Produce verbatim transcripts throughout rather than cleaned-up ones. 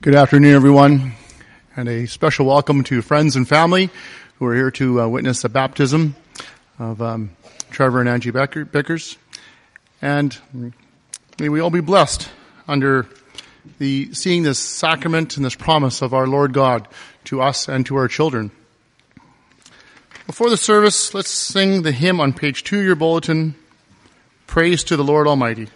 Good afternoon, everyone, and a special welcome to friends and family who are here to uh, witness the baptism of um, Trevor and Angie Becker, Bickers. And may we all be blessed under the seeing this sacrament and this promise of our Lord God to us and to our children. Before the service, let's sing the hymn on page two of your bulletin, Praise to the Lord Almighty.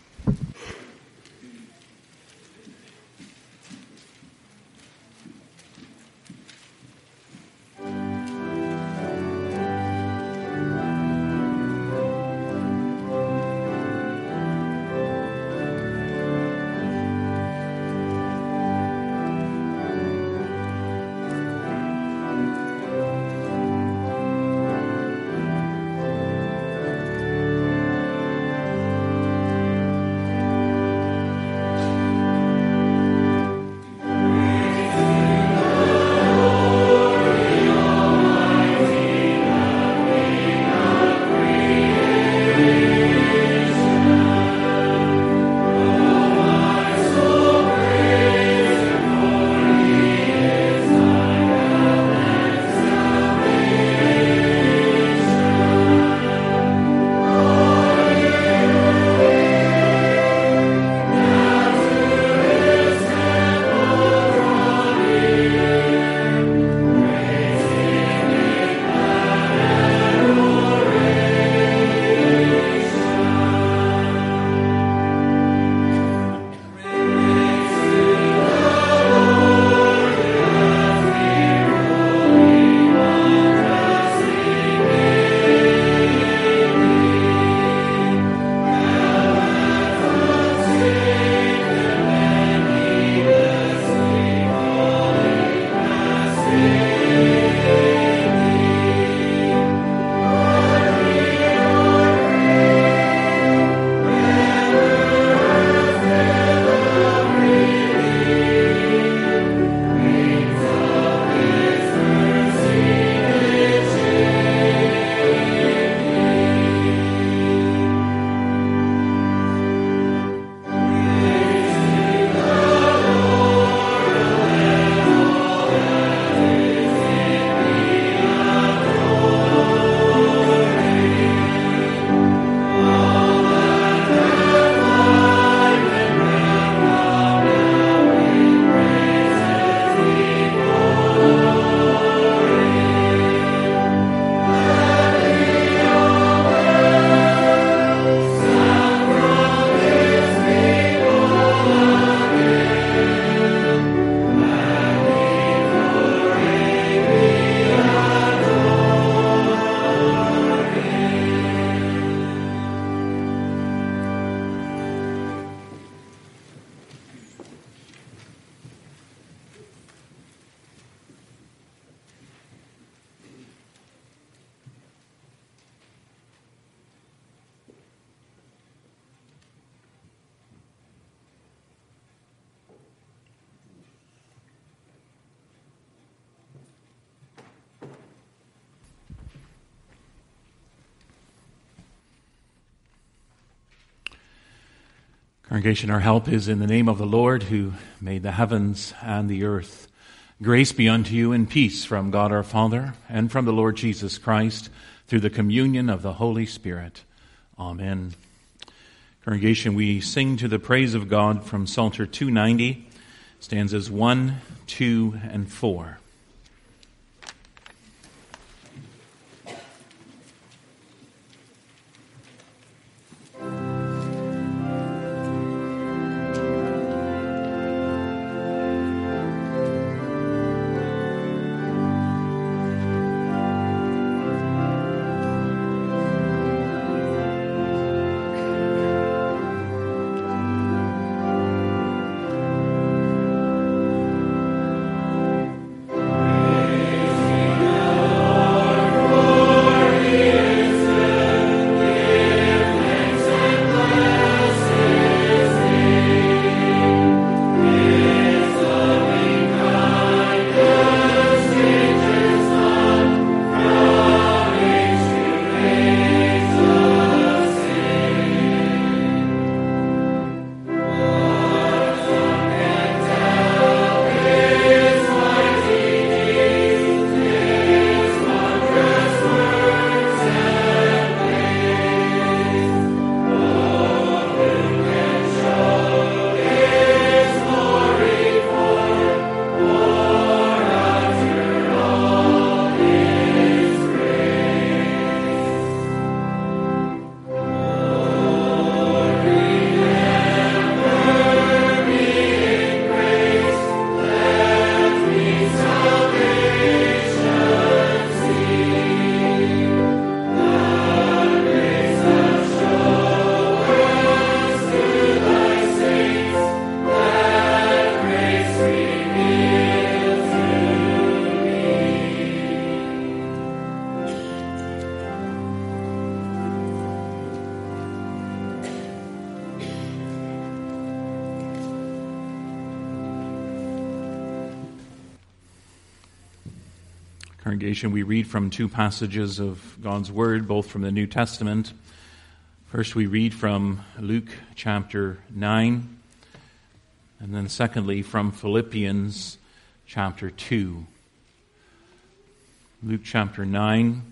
Congregation, our help is in the name of the Lord who made the heavens and the earth. Grace be unto you and peace from God our Father and from the Lord Jesus Christ through the communion of the Holy Spirit. Amen. Congregation, we sing to the praise of God from Psalter two ninety, stanzas one, two, and four. Thank Congregation, we read from two passages of God's Word, both from the New Testament. First, we read from Luke chapter nine, and then secondly, from Philippians chapter two. Luke chapter nine,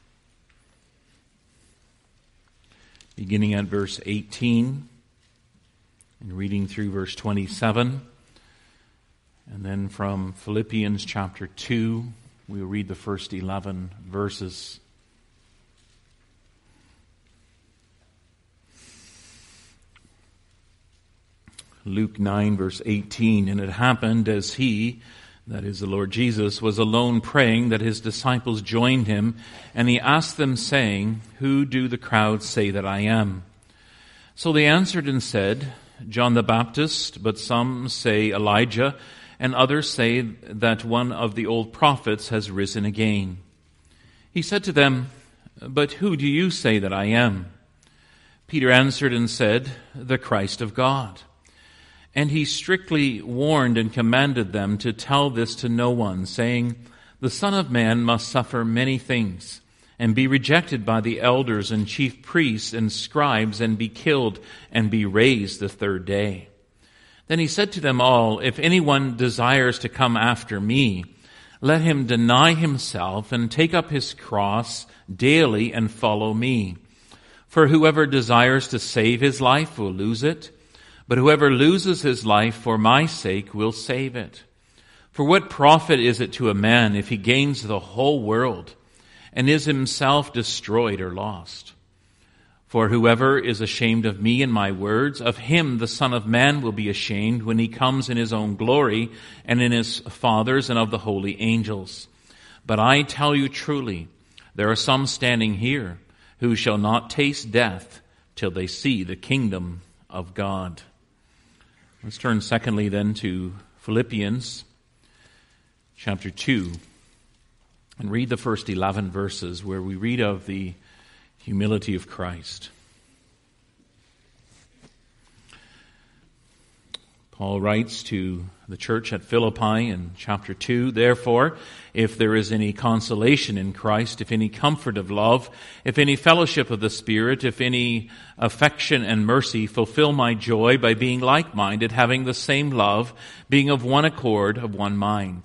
beginning at verse eighteen, and reading through verse twenty-seven. And then from Philippians chapter two, we'll read the first eleven verses. Luke nine, verse eighteen, and it happened as he, that is the Lord Jesus, was alone praying, that his disciples joined him, and he asked them, saying, Who do the crowds say that I am? So they answered and said, John the Baptist, but some say Elijah, and others say that one of the old prophets has risen again. He said to them, But who do you say that I am? Peter answered and said, The Christ of God. And he strictly warned and commanded them to tell this to no one, saying, The Son of Man must suffer many things, and be rejected by the elders and chief priests and scribes, and be killed, and be raised the third day. Then he said to them all, If anyone desires to come after me, let him deny himself and take up his cross daily and follow me. For whoever desires to save his life will lose it, but whoever loses his life for my sake will save it. For what profit is it to a man if he gains the whole world and is himself destroyed or lost? For whoever is ashamed of me and my words, of him the Son of Man will be ashamed when he comes in his own glory and in his Father's and of the holy angels. But I tell you truly, there are some standing here who shall not taste death till they see the kingdom of God. Let's turn secondly then to Philippians chapter two and read the first eleven verses where we read of the humility of Christ. Paul writes to the church at Philippi in chapter two, Therefore, if there is any consolation in Christ, if any comfort of love, if any fellowship of the Spirit, if any affection and mercy, fulfill my joy by being like-minded, having the same love, being of one accord, of one mind.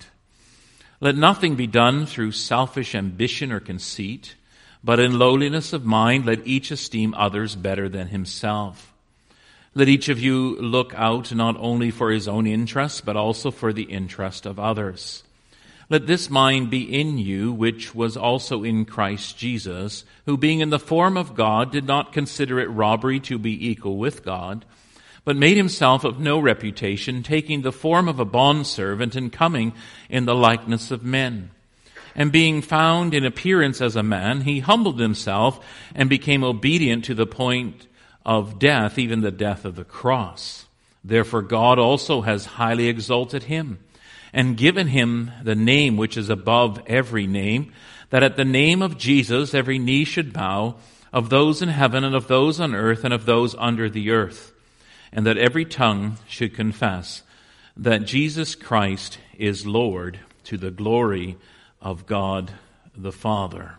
Let nothing be done through selfish ambition or conceit, but in lowliness of mind, let each esteem others better than himself. Let each of you look out not only for his own interest, but also for the interest of others. Let this mind be in you, which was also in Christ Jesus, who being in the form of God did not consider it robbery to be equal with God, but made himself of no reputation, taking the form of a bondservant and coming in the likeness of men. And being found in appearance as a man, he humbled himself and became obedient to the point of death, even the death of the cross. Therefore God also has highly exalted him and given him the name which is above every name, that at the name of Jesus every knee should bow, of those in heaven and of those on earth and of those under the earth, and that every tongue should confess that Jesus Christ is Lord, to the glory of God the Father.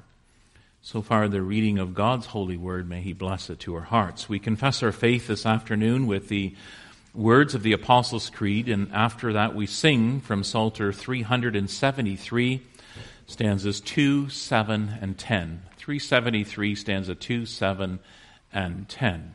So far, the reading of God's holy word, may he bless it to our hearts. We confess our faith this afternoon with the words of the Apostles' Creed, and after that we sing from Psalter three seventy-three, stanzas two, seven, and ten. three seventy-three, stanza two, seven, and ten.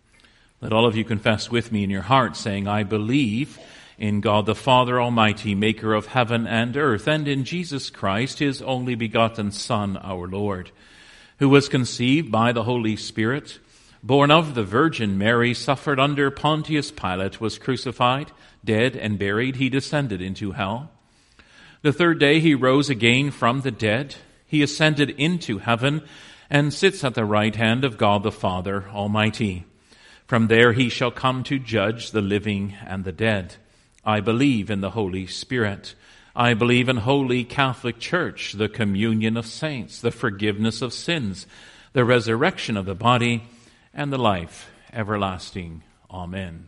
Let all of you confess with me in your heart, saying, I believe in God the Father Almighty, maker of heaven and earth, and in Jesus Christ, his only begotten Son, our Lord, who was conceived by the Holy Spirit, born of the Virgin Mary, suffered under Pontius Pilate, was crucified, dead, and buried. He descended into hell. The third day he rose again from the dead. He ascended into heaven and sits at the right hand of God the Father Almighty. From there he shall come to judge the living and the dead. I believe in the Holy Spirit. I believe in Holy Catholic Church, the communion of saints, the forgiveness of sins, the resurrection of the body, and the life everlasting. Amen.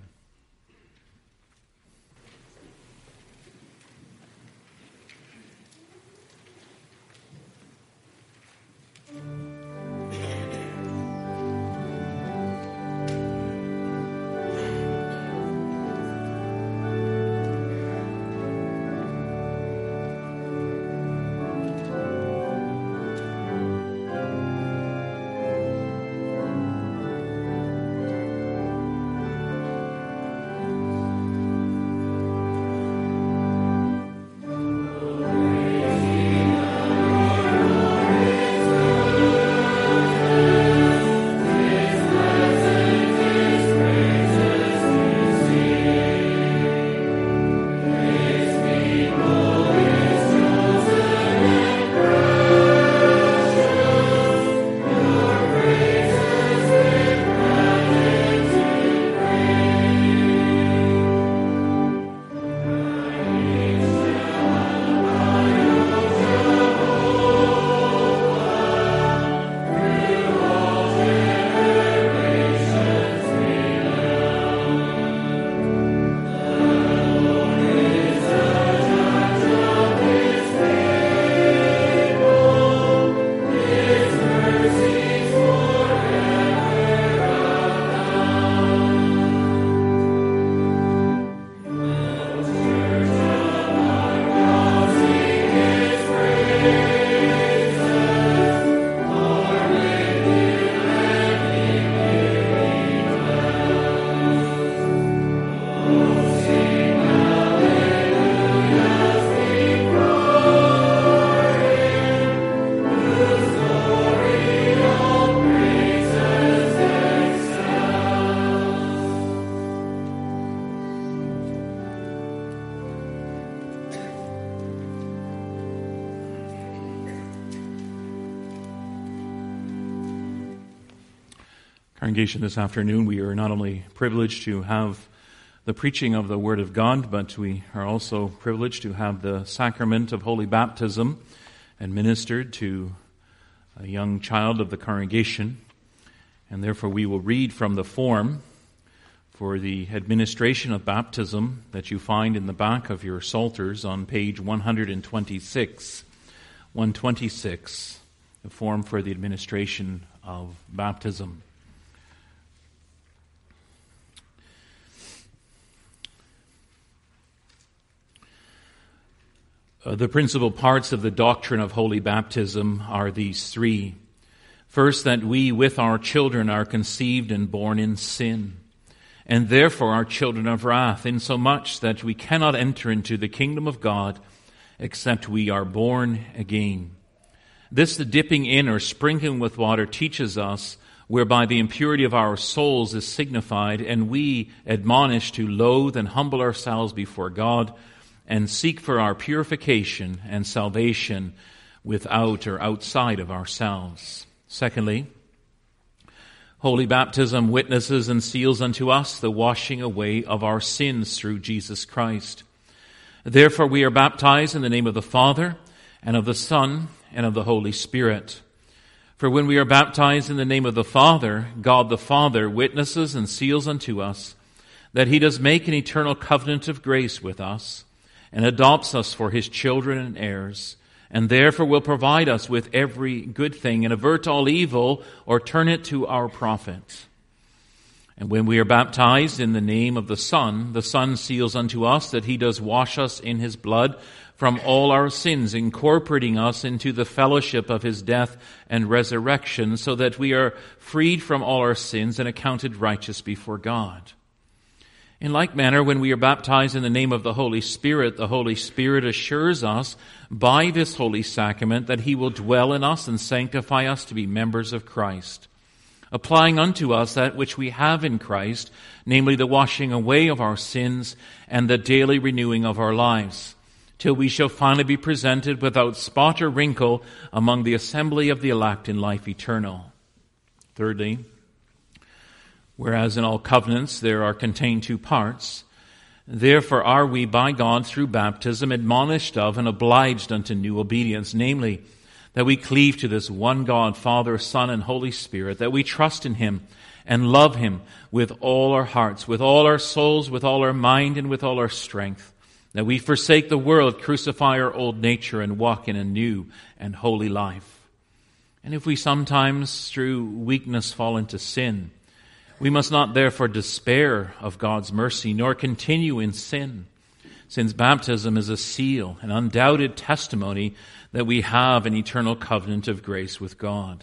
Congregation, this afternoon we are not only privileged to have the preaching of the Word of God, but we are also privileged to have the sacrament of holy baptism administered to a young child of the congregation. And therefore we will read from the form for the administration of baptism that you find in the back of your psalters on page one twenty-six. one twenty-six, the form for the administration of baptism. Uh, the principal parts of the doctrine of holy baptism are these three. First, that we with our children are conceived and born in sin, and therefore are children of wrath, insomuch that we cannot enter into the kingdom of God except we are born again. This the dipping in or sprinkling with water teaches us, whereby the impurity of our souls is signified, and we admonish to loathe and humble ourselves before God, and seek for our purification and salvation without or outside of ourselves. Secondly, holy baptism witnesses and seals unto us the washing away of our sins through Jesus Christ. Therefore we are baptized in the name of the Father, and of the Son, and of the Holy Spirit. For when we are baptized in the name of the Father, God the Father witnesses and seals unto us that He does make an eternal covenant of grace with us, and adopts us for His children and heirs, and therefore will provide us with every good thing, and avert all evil, or turn it to our profit. And when we are baptized in the name of the Son, the Son seals unto us that He does wash us in His blood from all our sins, incorporating us into the fellowship of His death and resurrection, so that we are freed from all our sins and accounted righteous before God. In like manner, when we are baptized in the name of the Holy Spirit, the Holy Spirit assures us by this holy sacrament that He will dwell in us and sanctify us to be members of Christ, applying unto us that which we have in Christ, namely the washing away of our sins and the daily renewing of our lives, till we shall finally be presented without spot or wrinkle among the assembly of the elect in life eternal. Thirdly, whereas in all covenants there are contained two parts, therefore are we by God through baptism admonished of and obliged unto new obedience, namely, that we cleave to this one God, Father, Son, and Holy Spirit, that we trust in Him and love Him with all our hearts, with all our souls, with all our mind, and with all our strength, that we forsake the world, crucify our old nature, and walk in a new and holy life. And if we sometimes through weakness fall into sin, we must not therefore despair of God's mercy, nor continue in sin, since baptism is a seal, an undoubted testimony that we have an eternal covenant of grace with God.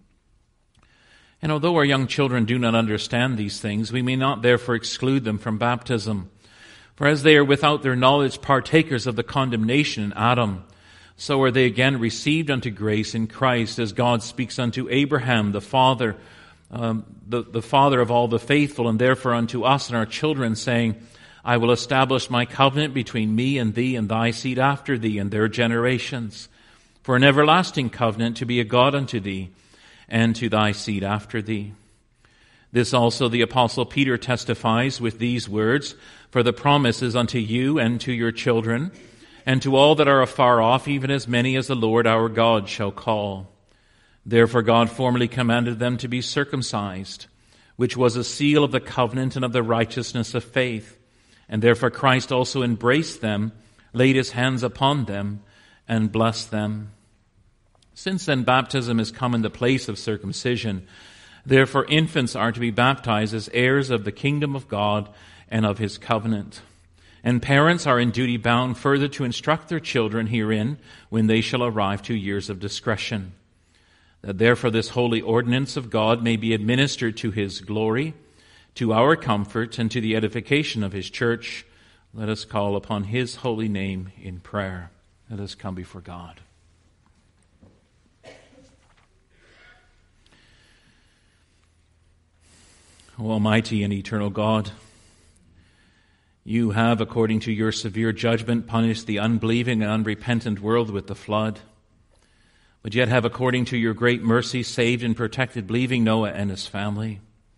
And although our young children do not understand these things, we may not therefore exclude them from baptism. For as they are without their knowledge partakers of the condemnation in Adam, so are they again received unto grace in Christ, as God speaks unto Abraham, the father Um, the, the father of all the faithful, and therefore unto us and our children, saying, I will establish my covenant between me and thee and thy seed after thee and their generations, for an everlasting covenant to be a God unto thee and to thy seed after thee. This also the Apostle Peter testifies with these words, for the promise is unto you and to your children, and to all that are afar off, even as many as the Lord our God shall call. Therefore God formerly commanded them to be circumcised, which was a seal of the covenant and of the righteousness of faith. And therefore Christ also embraced them, laid His hands upon them, and blessed them. Since then baptism is come in the place of circumcision, therefore infants are to be baptized as heirs of the kingdom of God and of His covenant. And parents are in duty bound further to instruct their children herein when they shall arrive to years of discretion, that therefore this holy ordinance of God may be administered to His glory, to our comfort, and to the edification of His church. Let us call upon His holy name in prayer. Let us come before God. O Almighty and eternal God, You have, according to Your severe judgment, punished the unbelieving and unrepentant world with the flood, but yet have, according to Your great mercy, saved and protected believing Noah and his family.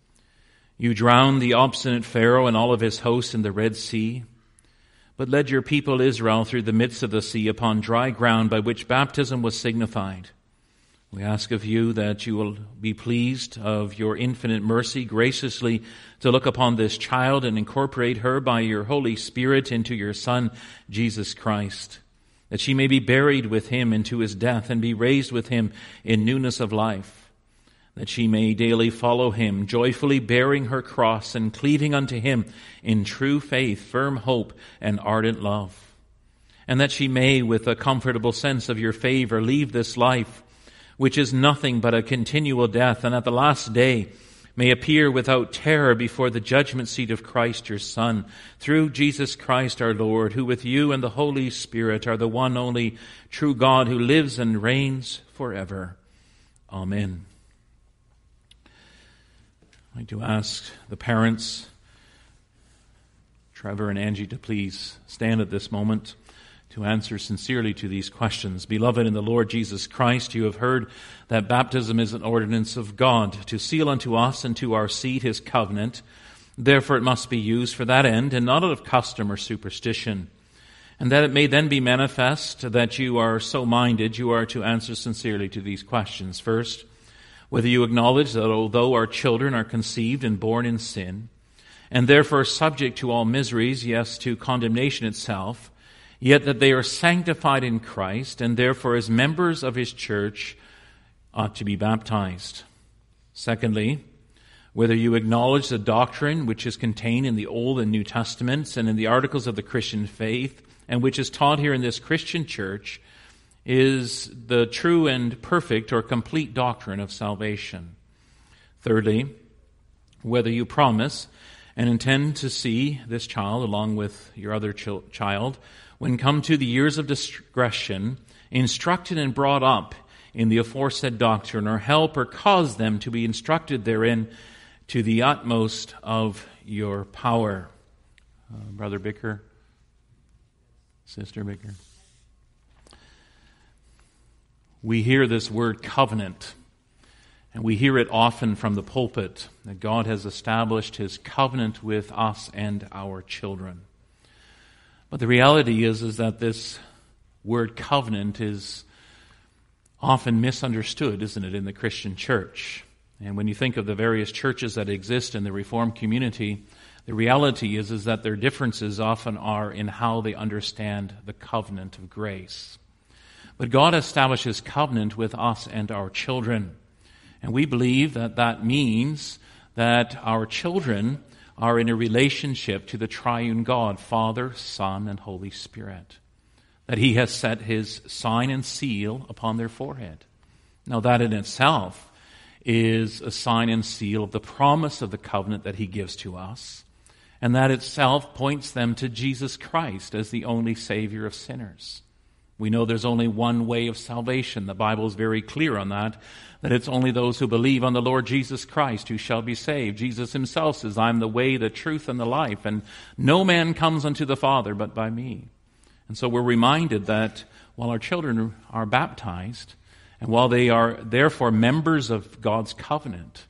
You drowned the obstinate Pharaoh and all of his host in the Red Sea, but led your people Israel through the midst of the sea upon dry ground by which baptism was signified. We ask of you that you will be pleased of your infinite mercy graciously to look upon this child and incorporate her by your Holy Spirit into your Son, Jesus Christ, that she may be buried with him into his death and be raised with him in newness of life, that she may daily follow him, joyfully bearing her cross and cleaving unto him in true faith, firm hope, and ardent love, and that she may, with a comfortable sense of your favor, leave this life, which is nothing but a continual death, and at the last day may appear without terror before the judgment seat of Christ your Son, through Jesus Christ our Lord, who with you and the Holy Spirit are the one only true God, who lives and reigns forever. Amen. I'd like to ask the parents, Trevor and Angie, to please stand at this moment to answer sincerely to these questions. Beloved in the Lord Jesus Christ, you have heard that baptism is an ordinance of God to seal unto us and to our seed his covenant. Therefore it must be used for that end and not out of custom or superstition. And that it may then be manifest that you are so minded, you are to answer sincerely to these questions. First, whether you acknowledge that although our children are conceived and born in sin, and therefore subject to all miseries, yes, to condemnation itself, yet that they are sanctified in Christ, and therefore as members of his church ought to be baptized. Secondly, whether you acknowledge the doctrine which is contained in the Old and New Testaments and in the articles of the Christian faith, and which is taught here in this Christian church, is the true and perfect or complete doctrine of salvation. Thirdly, whether you promise and intend to see this child along with your other ch- child when come to the years of discretion, instructed and brought up in the aforesaid doctrine, or help or cause them to be instructed therein to the utmost of your power. Uh, Brother Bicker, Sister Bicker. We hear this word covenant, and we hear it often from the pulpit, that God has established his covenant with us and our children. But the reality is, is that this word covenant is often misunderstood, isn't it, in the Christian church? And when you think of the various churches that exist in the Reformed community, the reality is, is that their differences often are in how they understand the covenant of grace. But God establishes covenant with us and our children. And we believe that that means that our children are in a relationship to the triune God, Father, Son, and Holy Spirit. That he has set his sign and seal upon their forehead. Now that in itself is a sign and seal of the promise of the covenant that he gives to us. And that itself points them to Jesus Christ as the only Savior of sinners. We know there's only one way of salvation. The Bible is very clear on that, that it's only those who believe on the Lord Jesus Christ who shall be saved. Jesus himself says, I'm the way, the truth, and the life, and no man comes unto the Father but by me. And so we're reminded that while our children are baptized, and while they are therefore members of God's covenant,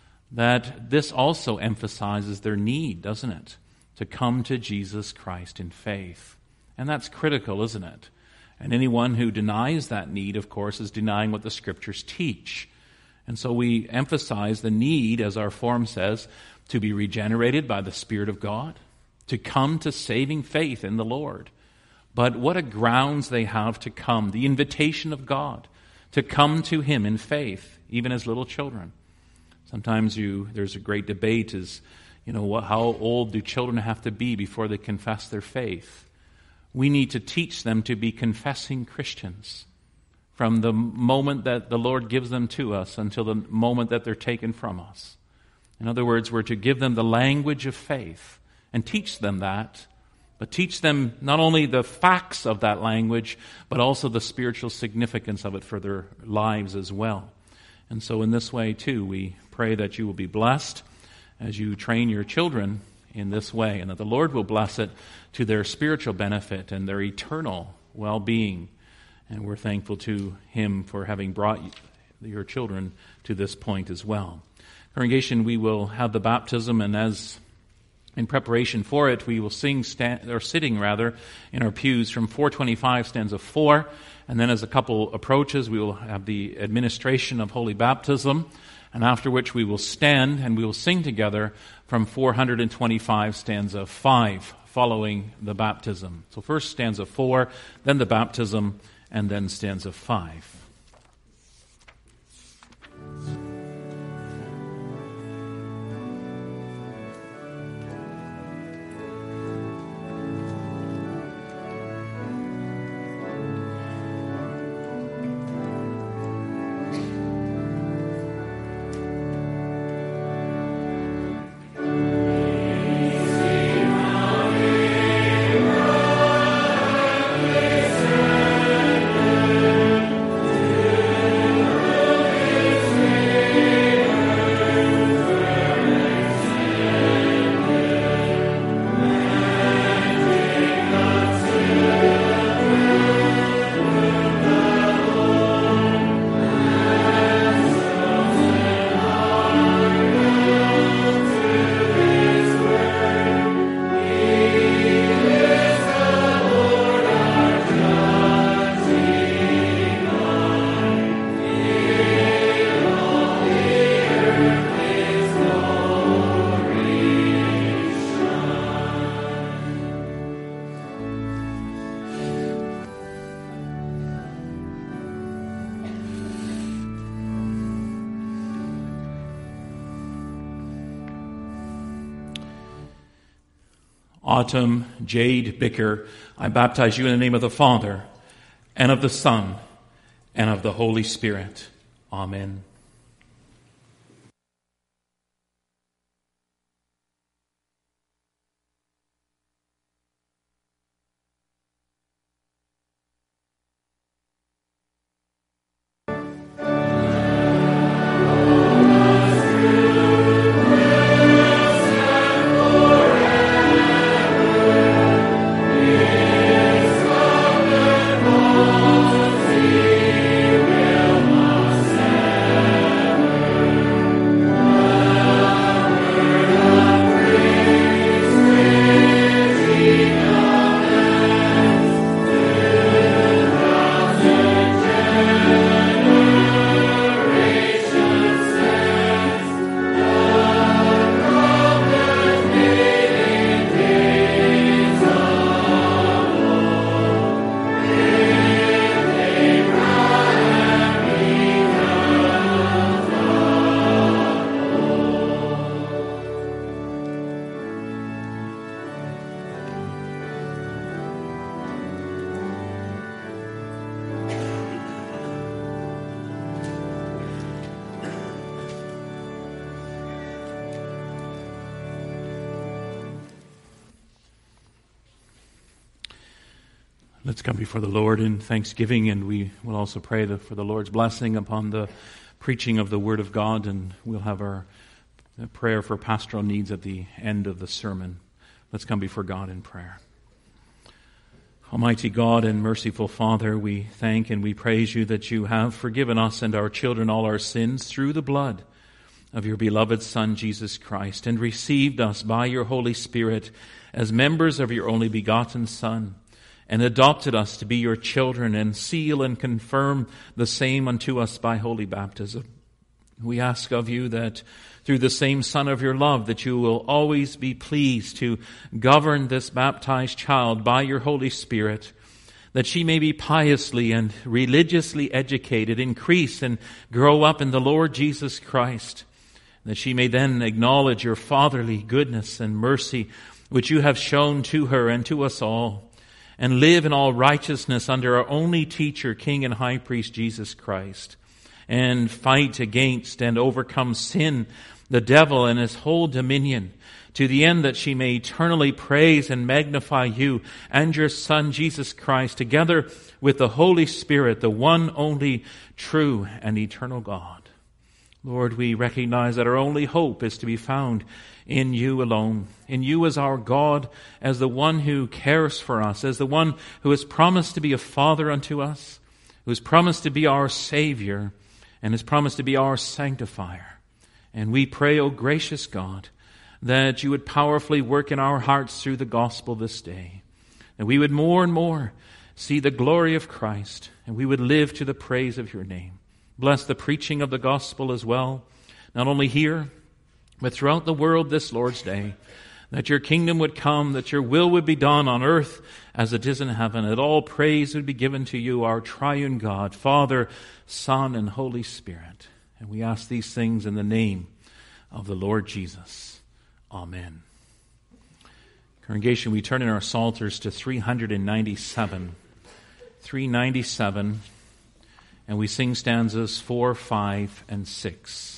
that this also emphasizes their need, doesn't it, to come to Jesus Christ in faith. And that's critical, isn't it? And anyone who denies that need, of course, is denying what the Scriptures teach. And so we emphasize the need, as our form says, to be regenerated by the Spirit of God, to come to saving faith in the Lord. But what a grounds they have to come, the invitation of God, to come to him in faith, even as little children. Sometimes you there's a great debate is, you know, what, how old do children have to be before they confess their faith? We need to teach them to be confessing Christians from the moment that the Lord gives them to us until the moment that they're taken from us. In other words, we're to give them the language of faith and teach them that, but teach them not only the facts of that language, but also the spiritual significance of it for their lives as well. And so in this way, too, we pray that you will be blessed as you train your children in this way, and that the Lord will bless it to their spiritual benefit and their eternal well-being. And we're thankful to him for having brought your children to this point as well. Congregation, we will have the baptism, and as in preparation for it, we will sing, stand, or sitting rather, in our pews from four twenty-five, stanza four, and then as a couple approaches, we will have the administration of Holy Baptism, and after which we will stand and we will sing together from four twenty-five, stanza five, following the baptism. So first stanza four, then the baptism, and then stanza five. Autumn Jade Bicker, I baptize you in the name of the Father, and of the Son, and of the Holy Spirit. Amen. Let's come before the Lord in thanksgiving, and we will also pray for the Lord's blessing upon the preaching of the Word of God, and we'll have our prayer for pastoral needs at the end of the sermon. Let's come before God in prayer. Almighty God and merciful Father, we thank and we praise you that you have forgiven us and our children all our sins through the blood of your beloved Son, Jesus Christ, and received us by your Holy Spirit as members of your only begotten Son, and adopted us to be your children, and seal and confirm the same unto us by holy baptism. We ask of you that through the same Son of your love, that you will always be pleased to govern this baptized child by your Holy Spirit, that she may be piously and religiously educated, increase and grow up in the Lord Jesus Christ, that she may then acknowledge your fatherly goodness and mercy, which you have shown to her and to us all, and live in all righteousness under our only teacher, King and High Priest, Jesus Christ, and fight against and overcome sin, the devil and his whole dominion, to the end that she may eternally praise and magnify you and your Son, Jesus Christ, together with the Holy Spirit, the one only true and eternal God. Lord, we recognize that our only hope is to be found in you alone, in you as our God, as the one who cares for us, as the one who has promised to be a father unto us, who has promised to be our Savior, and has promised to be our sanctifier. And we pray, O gracious God, that you would powerfully work in our hearts through the gospel this day. That we would more and more see the glory of Christ, and we would live to the praise of your name. Bless the preaching of the gospel as well, not only here, but throughout the world this Lord's Day, that your kingdom would come, that your will would be done on earth as it is in heaven, that all praise would be given to you, our triune God, Father, Son, and Holy Spirit. And we ask these things in the name of the Lord Jesus. Amen. Congregation, we turn in our psalters to three ninety-seven. three ninety-seven, and we sing stanzas four, five, and six.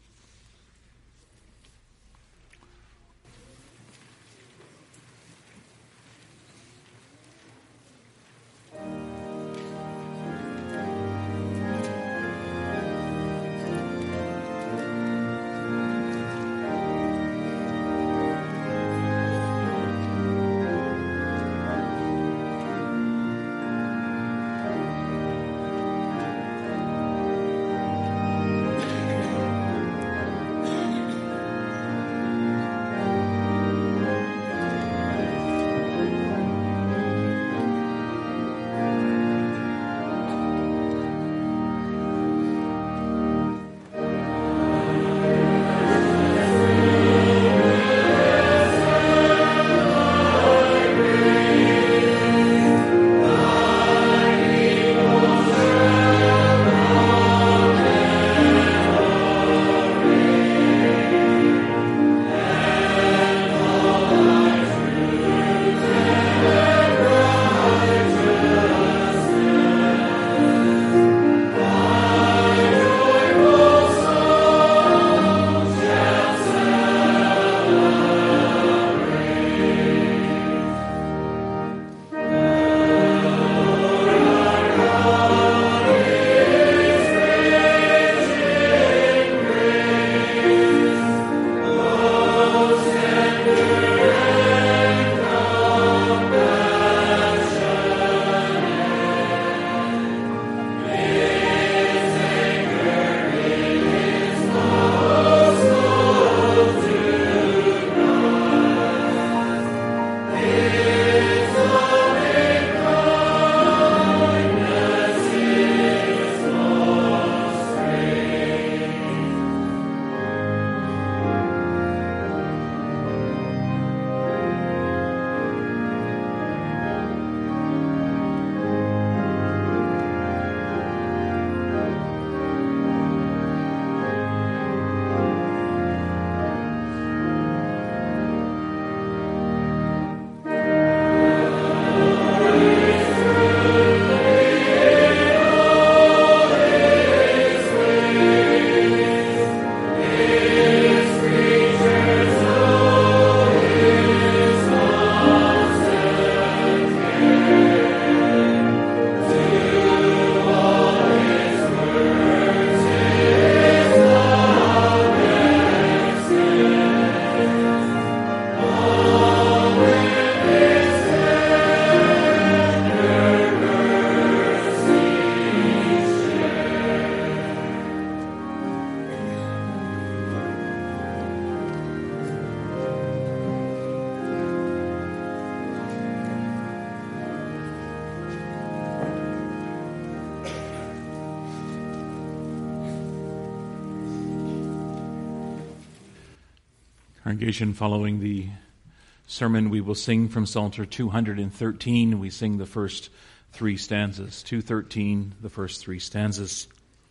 Congregation, following the sermon, we will sing from Psalter two thirteen. We sing the first three stanzas. two thirteen, the first three stanzas.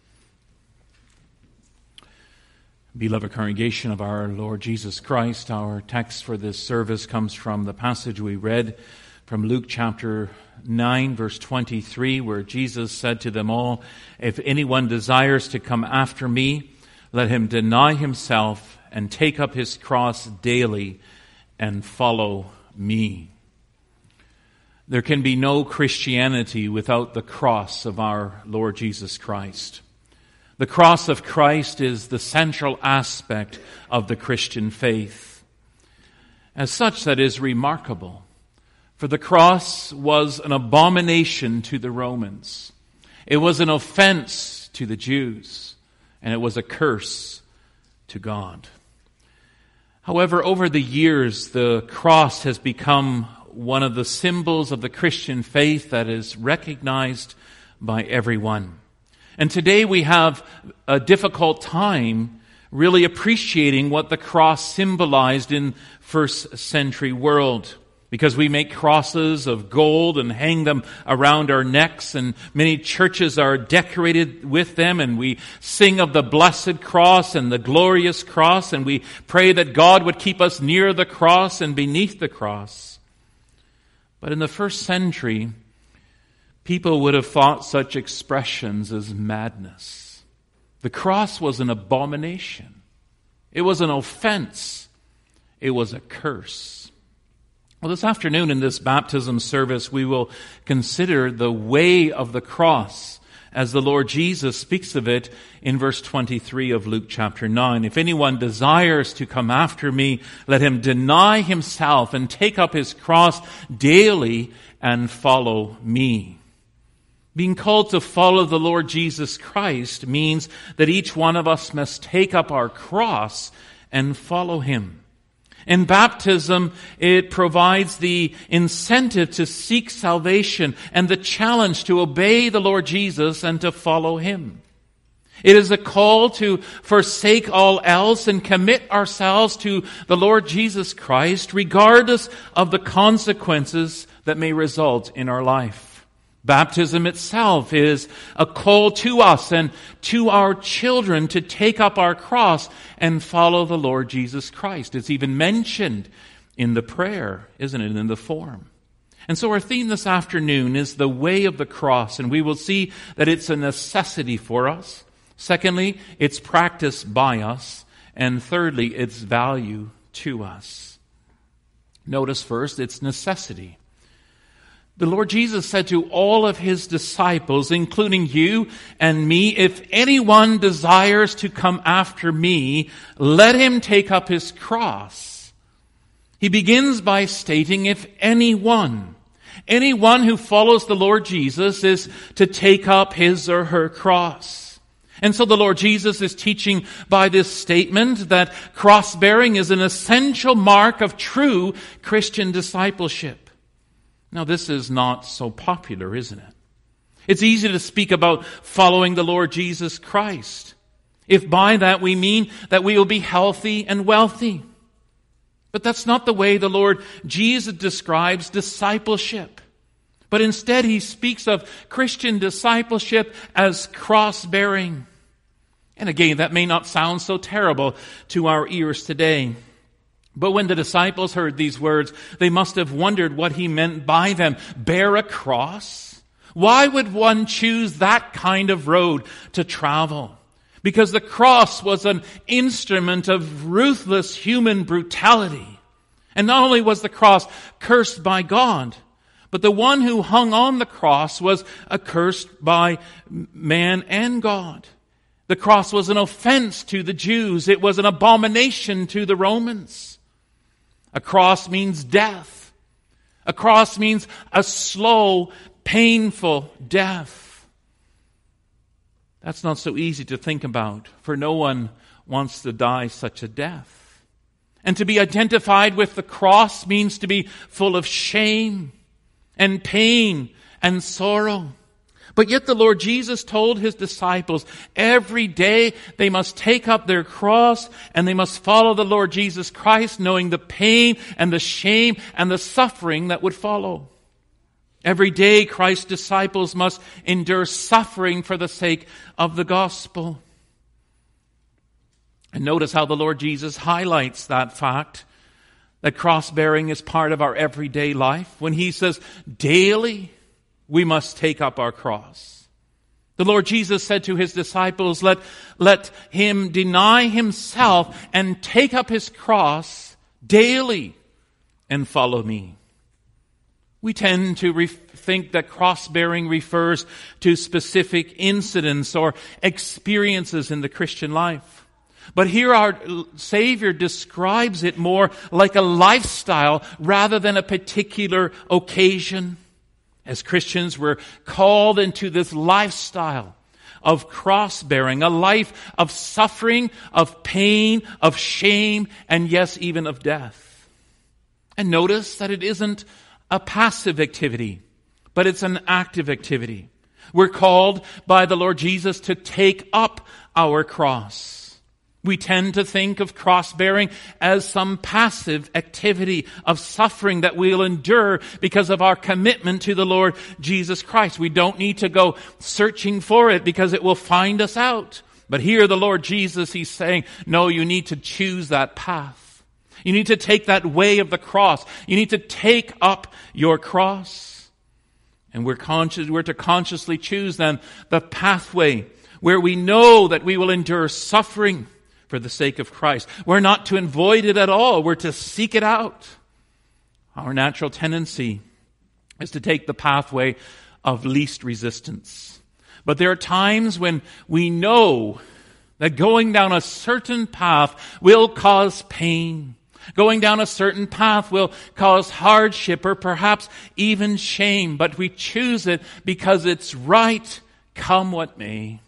Beloved congregation of our Lord Jesus Christ, our text for this service comes from the passage we read from Luke chapter nine, verse twenty-three, where Jesus said to them all, "If anyone desires to come after me, let him deny himself and take up his cross daily and follow me." There can be no Christianity without the cross of our Lord Jesus Christ. The cross of Christ is the central aspect of the Christian faith. As such, that is remarkable. For the cross was an abomination to the Romans. It was an offense to the Jews. And it was a curse to God. However, over the years, the cross has become one of the symbols of the Christian faith that is recognized by everyone. And today we have a difficult time really appreciating what the cross symbolized in first century world. Because we make crosses of gold and hang them around our necks, and many churches are decorated with them, and we sing of the blessed cross and the glorious cross, and we pray that God would keep us near the cross and beneath the cross. But in the first century, people would have thought such expressions as madness. The cross was an abomination. It was an offense. It was a curse. Well, this afternoon in this baptism service, we will consider the way of the cross as the Lord Jesus speaks of it in verse twenty-three of Luke chapter nine. If anyone desires to come after me, let him deny himself and take up his cross daily and follow me. Being called to follow the Lord Jesus Christ means that each one of us must take up our cross and follow him. In baptism, it provides the incentive to seek salvation and the challenge to obey the Lord Jesus and to follow him. It is a call to forsake all else and commit ourselves to the Lord Jesus Christ, regardless of the consequences that may result in our life. Baptism itself is a call to us and to our children to take up our cross and follow the Lord Jesus Christ. It's even mentioned in the prayer, isn't it, in the form. And so our theme this afternoon is the way of the cross, and we will see that it's a necessity for us. Secondly, it's practiced by us. And thirdly, it's value to us. Notice first, it's necessity. The Lord Jesus said to all of his disciples, including you and me, if anyone desires to come after me, let him take up his cross. He begins by stating, if anyone, anyone who follows the Lord Jesus is to take up his or her cross. And so the Lord Jesus is teaching by this statement that cross-bearing is an essential mark of true Christian discipleship. Now, this is not so popular, isn't it? It's easy to speak about following the Lord Jesus Christ, if by that we mean that we will be healthy and wealthy. But that's not the way the Lord Jesus describes discipleship. But instead, he speaks of Christian discipleship as cross-bearing. And again, that may not sound so terrible to our ears today. But when the disciples heard these words, they must have wondered what he meant by them. Bear a cross? Why would one choose that kind of road to travel? Because the cross was an instrument of ruthless human brutality. And not only was the cross cursed by God, but the one who hung on the cross was accursed by man and God. The cross was an offense to the Jews. It was an abomination to the Romans. A cross means death. A cross means a slow, painful death. That's not so easy to think about, for no one wants to die such a death. And to be identified with the cross means to be full of shame and pain and sorrow. But yet the Lord Jesus told his disciples every day they must take up their cross and they must follow the Lord Jesus Christ, knowing the pain and the shame and the suffering that would follow. Every day Christ's disciples must endure suffering for the sake of the gospel. And notice how the Lord Jesus highlights that fact, that cross-bearing is part of our everyday life. When he says, daily we must take up our cross. The Lord Jesus said to his disciples, let, let him deny himself and take up his cross daily and follow me. We tend to re- think that cross-bearing refers to specific incidents or experiences in the Christian life. But here our Savior describes it more like a lifestyle rather than a particular occasion. As Christians, we're called into this lifestyle of cross-bearing, a life of suffering, of pain, of shame, and yes, even of death. And notice that it isn't a passive activity, but it's an active activity. We're called by the Lord Jesus to take up our cross. We tend to think of cross-bearing as some passive activity of suffering that we'll endure because of our commitment to the Lord Jesus Christ. We don't need to go searching for it because it will find us out. But here the Lord Jesus, He's saying, no, you need to choose that path. You need to take that way of the cross. You need to take up your cross. And we're conscious, we're to consciously choose then the pathway where we know that we will endure suffering for the sake of Christ. We're not to avoid it at all. We're to seek it out. Our natural tendency is to take the pathway of least resistance. But there are times when we know that going down a certain path will cause pain. Going down a certain path will cause hardship or perhaps even shame. But we choose it because it's right, come what may.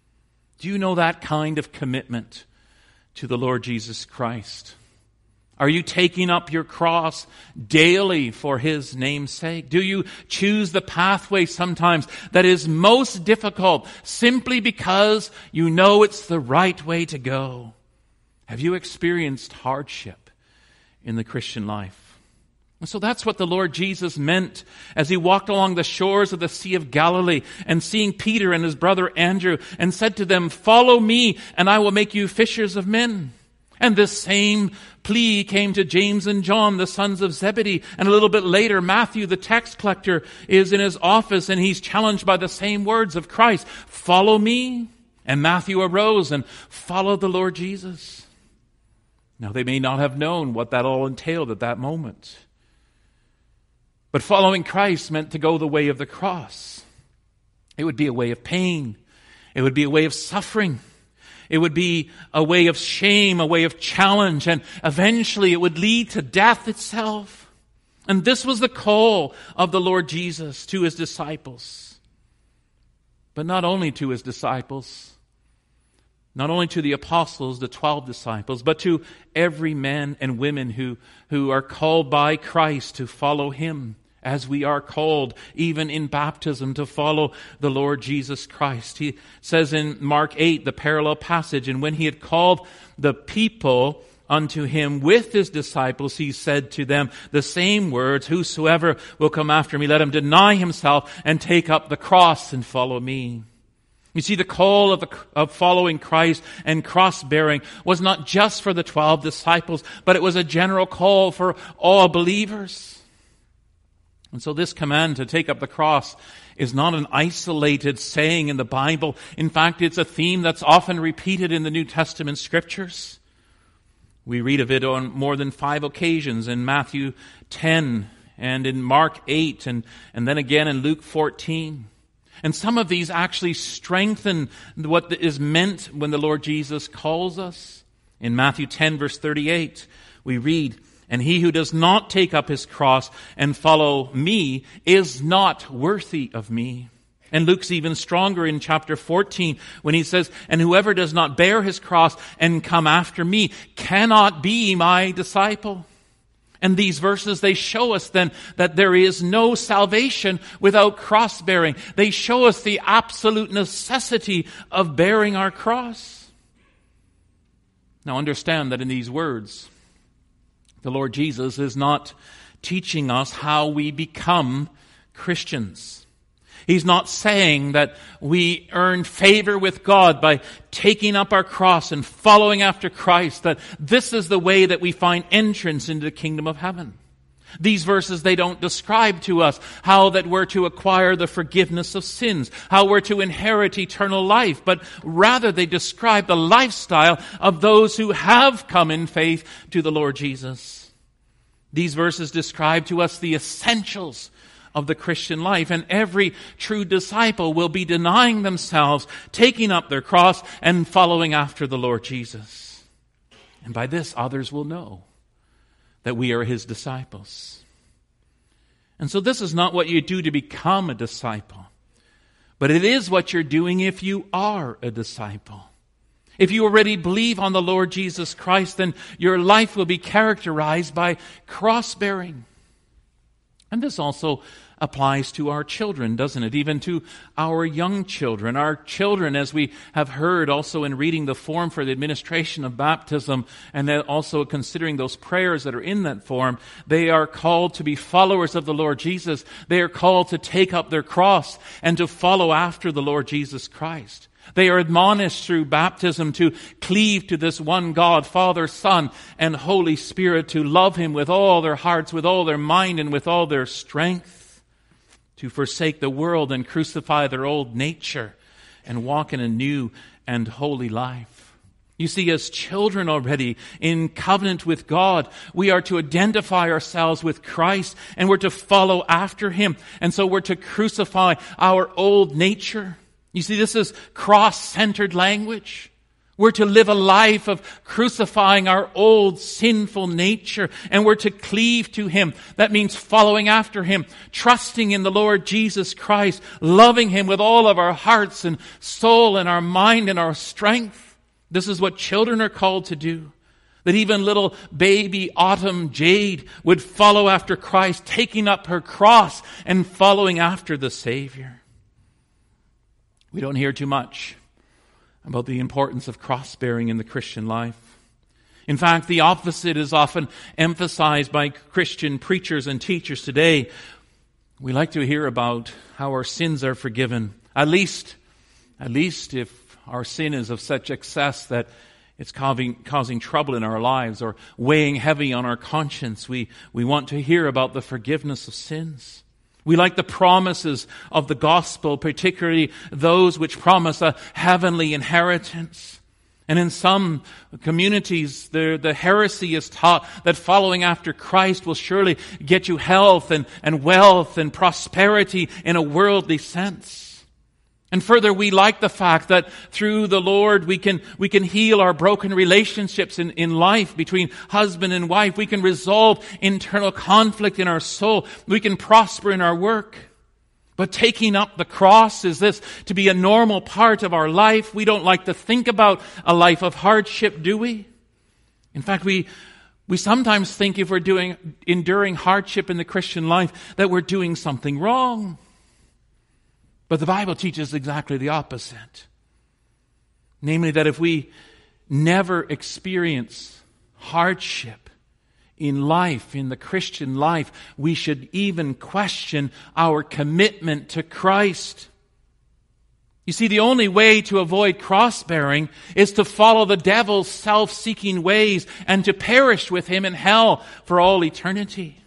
Do you know that kind of commitment to the Lord Jesus Christ? Are you taking up your cross daily for His name's sake? Do you choose the pathway sometimes that is most difficult simply because you know it's the right way to go? Have you experienced hardship in the Christian life? And so that's what the Lord Jesus meant as He walked along the shores of the Sea of Galilee and seeing Peter and his brother Andrew and said to them, "Follow me and I will make you fishers of men." And this same plea came to James and John, the sons of Zebedee. And a little bit later, Matthew, the tax collector, is in his office and he's challenged by the same words of Christ, "Follow me." And Matthew arose and followed the Lord Jesus. Now, they may not have known what that all entailed at that moment. But following Christ meant to go the way of the cross. It would be a way of pain. It would be a way of suffering. It would be a way of shame, a way of challenge, and eventually it would lead to death itself. And this was the call of the Lord Jesus to His disciples. But not only to His disciples, not only to the apostles, the twelve disciples, but to every man and women who, who are called by Christ to follow Him, as we are called even in baptism to follow the Lord Jesus Christ. He says in Mark eight, the parallel passage, "And when He had called the people unto Him with His disciples, He said to them the same words, Whosoever will come after me, let him deny himself and take up the cross and follow me." You see, the call of, the, of following Christ and cross-bearing was not just for the twelve disciples, but it was a general call for all believers. And so this command to take up the cross is not an isolated saying in the Bible. In fact, it's a theme that's often repeated in the New Testament scriptures. We read of it on more than five occasions in Matthew ten and in Mark eight and, and then again in Luke fourteen. And some of these actually strengthen what is meant when the Lord Jesus calls us. In Matthew ten, verse thirty-eight, we read, "And he who does not take up his cross and follow me is not worthy of me." And Luke's even stronger in chapter fourteen when he says, "And whoever does not bear his cross and come after me cannot be my disciple." And these verses, they show us then that there is no salvation without cross-bearing. They show us the absolute necessity of bearing our cross. Now understand that in these words, the Lord Jesus is not teaching us how we become Christians. He's not saying that we earn favor with God by taking up our cross and following after Christ, that this is the way that we find entrance into the kingdom of heaven. These verses, they don't describe to us how that we're to acquire the forgiveness of sins, how we're to inherit eternal life, but rather they describe the lifestyle of those who have come in faith to the Lord Jesus. These verses describe to us the essentials of the Christian life, and every true disciple will be denying themselves, taking up their cross, and following after the Lord Jesus. And by this, others will know that we are His disciples. And so this is not what you do to become a disciple, But it is what you're doing if you are a disciple. If you already believe on the Lord Jesus Christ, then your life will be characterized by cross-bearing. And this also applies to our children, doesn't it? Even to our young children. Our children, as we have heard also in reading the form for the administration of baptism, and then also considering those prayers that are in that form, they are called to be followers of the Lord Jesus. They are called to take up their cross and to follow after the Lord Jesus Christ. They are admonished through baptism to cleave to this one God, Father, Son, and Holy Spirit, to love Him with all their hearts, with all their mind, and with all their strength, to forsake the world and crucify their old nature and walk in a new and holy life. You see, as children already in covenant with God, we are to identify ourselves with Christ and we're to follow after Him. And so we're to crucify our old nature. You see, this is cross-centered language. We're to live a life of crucifying our old sinful nature, and we're to cleave to Him. That means following after Him, trusting in the Lord Jesus Christ, loving Him with all of our hearts and soul and our mind and our strength. This is what children are called to do. That even little baby Autumn Jade would follow after Christ, taking up her cross and following after the Savior. We don't hear too much about the importance of cross-bearing in the Christian life. In fact, the opposite is often emphasized by Christian preachers and teachers today. We like to hear about how our sins are forgiven. At least, at least if our sin is of such excess that it's causing, causing trouble in our lives or weighing heavy on our conscience, we, we want to hear about the forgiveness of sins. We like the promises of the gospel, particularly those which promise a heavenly inheritance. And in some communities, the, the heresy is taught that following after Christ will surely get you health and, and wealth and prosperity in a worldly sense. And further, we like the fact that through the Lord we can we can heal our broken relationships in, in life between husband and wife. We can resolve internal conflict in our soul. We can prosper in our work. But taking up the cross, is this to be a normal part of our life? We don't like to think about a life of hardship, do we? In fact, we we sometimes think if we're doing enduring hardship in the Christian life that we're doing something wrong. But the Bible teaches exactly the opposite. Namely, that if we never experience hardship in life, in the Christian life, we should even question our commitment to Christ. You see, the only way to avoid cross-bearing is to follow the devil's self-seeking ways and to perish with him in hell for all eternity.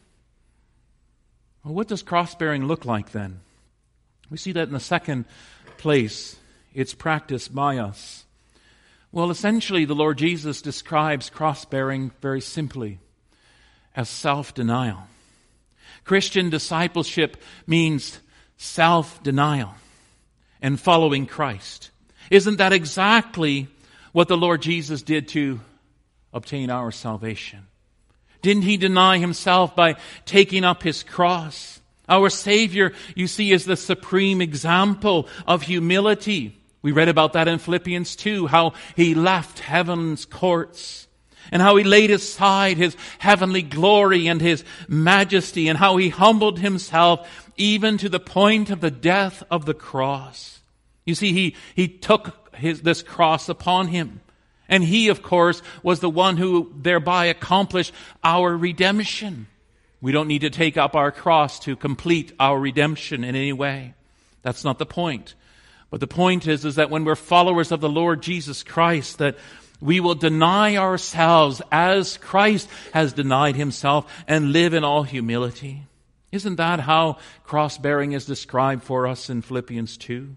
Well, what does cross-bearing look like then? We see that in the second place, it's practiced by us. Well, essentially, the Lord Jesus describes cross-bearing very simply as self-denial. Christian discipleship means self-denial and following Christ. Isn't that exactly what the Lord Jesus did to obtain our salvation? Didn't He deny Himself by taking up His cross? Our Savior, you see, is the supreme example of humility. We read about that in Philippians two, how He left heaven's courts and how He laid aside His heavenly glory and His majesty and how He humbled Himself even to the point of the death of the cross. You see, He, he took his, this cross upon Him. And He, of course, was the one who thereby accomplished our redemption. We don't need to take up our cross to complete our redemption in any way. That's not the point. But the point is, is that when we're followers of the Lord Jesus Christ, that we will deny ourselves as Christ has denied Himself and live in all humility. Isn't that how cross-bearing is described for us in Philippians two?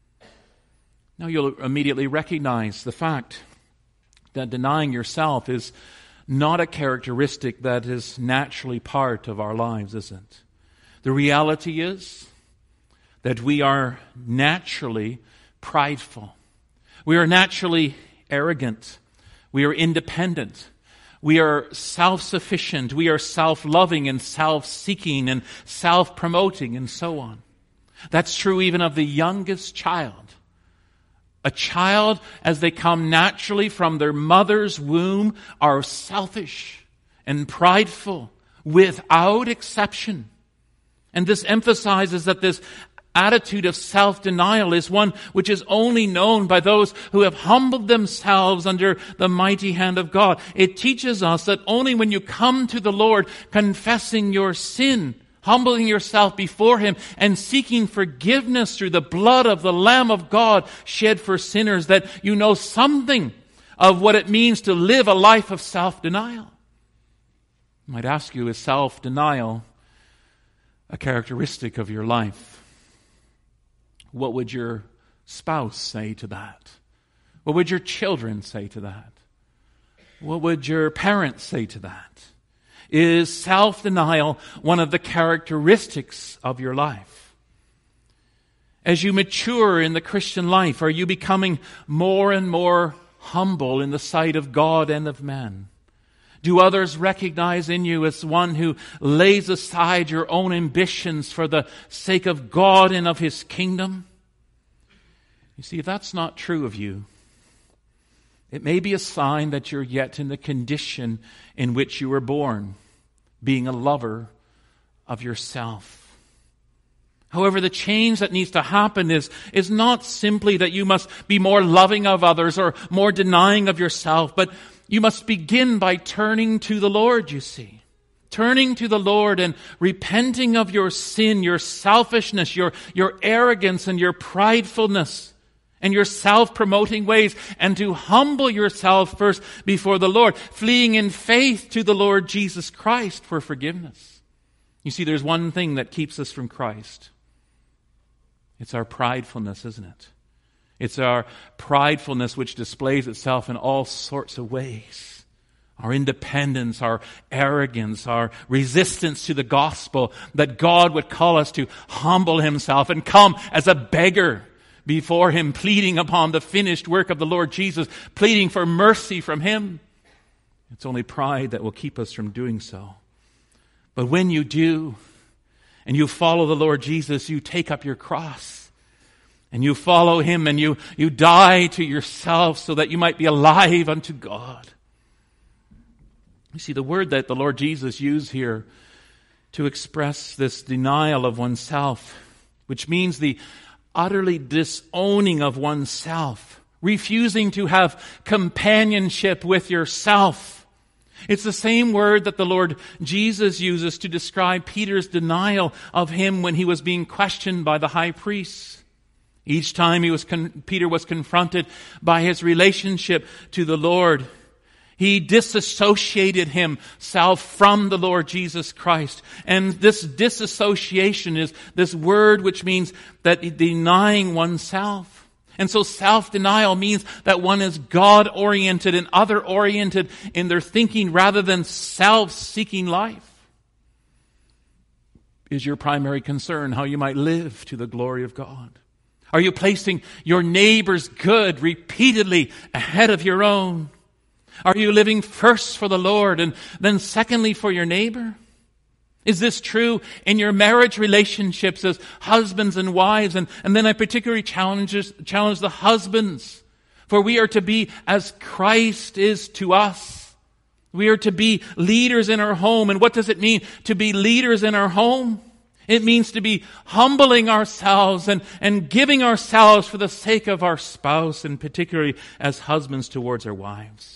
Now you'll immediately recognize the fact that denying yourself is not a characteristic that is naturally part of our lives, isn't it? The reality is that we are naturally prideful. We are naturally arrogant. We are independent. We are self-sufficient. We are self-loving and self-seeking and self-promoting and so on. That's true even of the youngest child. A child, as they come naturally from their mother's womb, are selfish and prideful without exception. And this emphasizes that this attitude of self-denial is one which is only known by those who have humbled themselves under the mighty hand of God. It teaches us that only when you come to the Lord confessing your sin, humbling yourself before Him and seeking forgiveness through the blood of the Lamb of God shed for sinners, that you know something of what it means to live a life of self-denial. I might ask you, is self-denial a characteristic of your life? What would your spouse say to that? What would your children say to that? What would your parents say to that? Is self-denial one of the characteristics of your life? As you mature in the Christian life, are you becoming more and more humble in the sight of God and of man? Do others recognize in you as one who lays aside your own ambitions for the sake of God and of His kingdom? You see, if that's not true of you, it may be a sign that you're yet in the condition in which you were born, being a lover of yourself. However, the change that needs to happen is, is not simply that you must be more loving of others or more denying of yourself, but you must begin by turning to the Lord, you see. Turning to the Lord and repenting of your sin, your selfishness, your, your arrogance and your pridefulness and your self-promoting ways, and to humble yourself first before the Lord, fleeing in faith to the Lord Jesus Christ for forgiveness. You see, there's one thing that keeps us from Christ. It's our pridefulness, isn't it? It's our pridefulness which displays itself in all sorts of ways. Our independence, our arrogance, our resistance to the gospel, that God would call us to humble Himself and come as a beggar before Him, pleading upon the finished work of the Lord Jesus, pleading for mercy from Him. It's only pride that will keep us from doing so. But when you do, and you follow the Lord Jesus, you take up your cross, and you follow Him, and you, you die to yourself so that you might be alive unto God. You see, the word that the Lord Jesus used here to express this denial of oneself, which means the utterly disowning of oneself, refusing to have companionship with yourself. It's the same word that the Lord Jesus uses to describe Peter's denial of Him when he was being questioned by the high priest. Each time he was con- Peter was confronted by his relationship to the Lord, he disassociated himself from the Lord Jesus Christ. And this disassociation is this word which means that denying oneself. And so self-denial means that one is God-oriented and other-oriented in their thinking rather than self-seeking life. Is your primary concern how you might live to the glory of God? Are you placing your neighbor's good repeatedly ahead of your own? Are you living first for the Lord and then secondly for your neighbor? Is this true in your marriage relationships as husbands and wives? And, and then I particularly challenge, challenge the husbands. For we are to be as Christ is to us. We are to be leaders in our home. And what does it mean to be leaders in our home? It means to be humbling ourselves and, and giving ourselves for the sake of our spouse, and particularly as husbands towards our wives.